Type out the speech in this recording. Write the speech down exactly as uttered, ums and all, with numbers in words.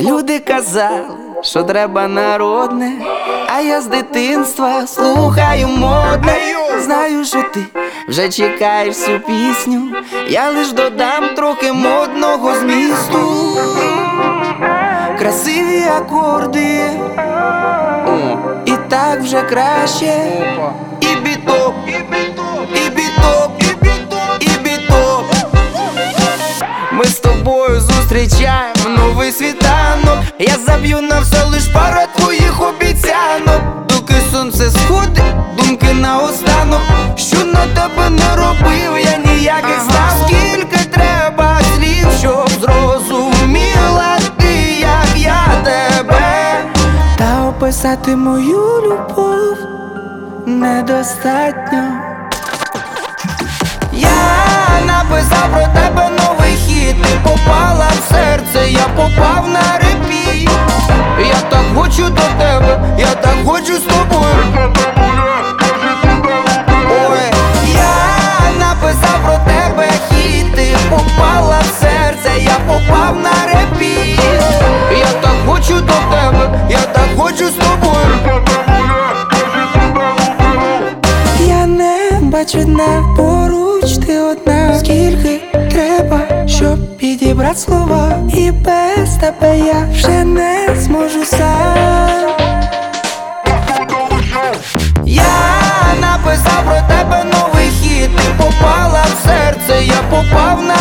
Люди казали, що треба народне, а я з дитинства слухаю модне. Знаю, що ти вже чекаєш цю пісню, я лиш додам трохи модного змісту. Красиві акорди, о, і так вже краще. І бітоп, і бітоп, і бітоп, і бітоп. Ми з тобою зустрічаємо новий світанок. Я заб'ю на все лиш пару твоїх обіцянок. Доки сонце сходить, думки наостанок. Що на тебе не робив, я ніяких знав. Скільки треба слів, щоб зрозуміла ти, як я тебе. Та описати мою любов недостатньо. Я написав про тебе новий хіт, ти попала в серце, я попав на репіт. Я так хочу до тебе, я так хочу з тобою. Ой, я написав про тебе хіт, ти попала в серце, я попав на репіт. Я так хочу до тебе, я так хочу з тобою. Я не бачу дна, поруч ти одна. Скільки треба, щоб підібрати слова, і без тебе я вже не зможу сам. Я написав про тебе новий хіт, ти попала в серце, я попав на